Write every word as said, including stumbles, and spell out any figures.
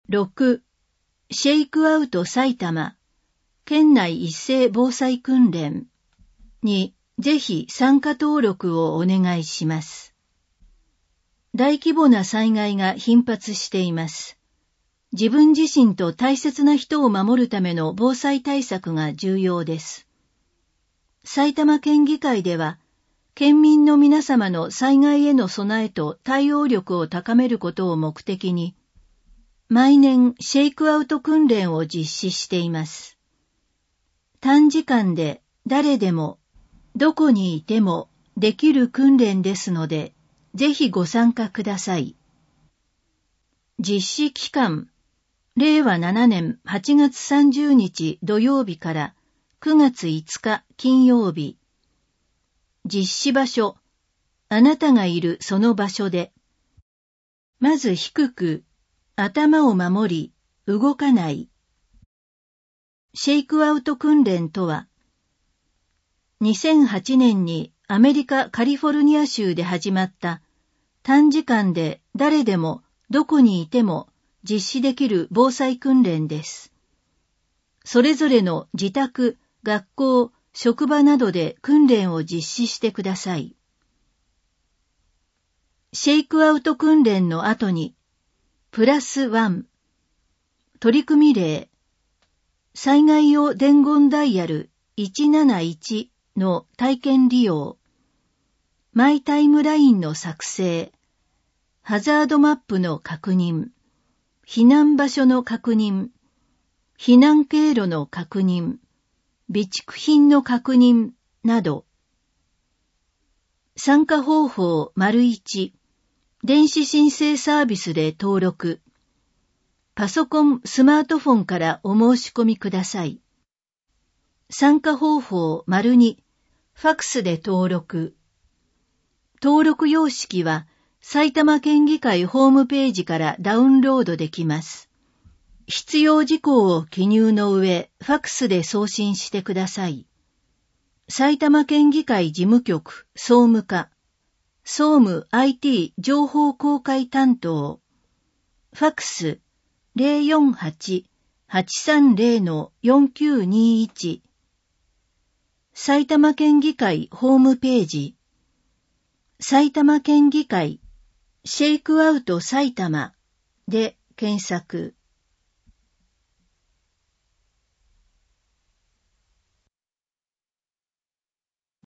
ろく、シェイクアウト埼玉、県内一斉防災訓練にぜひ参加登録をお願いします。大規模な災害が頻発しています。自分自身と大切な人を守るための防災対策が重要です。埼玉県議会では、県民の皆様の災害への備えと対応力を高めることを目的に、毎年シェイクアウト訓練を実施しています。短時間で誰でも、どこにいてもできる訓練ですので、ぜひご参加ください。実施期間、れいわななねんはちがつさんじゅうにち土曜日からくがついつか金曜日。実施場所、あなたがいるその場所で。まず低く、頭を守り、動かない。シェイクアウト訓練とは、にせんはちねんにアメリカ・カリフォルニア州で始まった短時間で誰でもどこにいても実施できる防災訓練です。それぞれの自宅、学校、職場などで訓練を実施してください。シェイクアウト訓練の後に、プラスワン、取組例、災害用伝言ダイヤルいちなないちの体験利用、マイタイムラインの作成、ハザードマップの確認、避難場所の確認、避難経路の確認、備蓄品の確認など。参加方法 いち、電子申請サービスで登録。パソコン、スマートフォンからお申し込みください。参加方法 に、ファクスで登録。登録様式は埼玉県議会ホームページからダウンロードできます。必要事項を記入の上、ファクスで送信してください。埼玉県議会事務局総務課、総務 アイティー 情報公開担当、ファクス ゼロよんはち はちさんゼロ よんきゅうにいち、埼玉県議会ホームページ、埼玉県議会シェイクアウト埼玉で検索。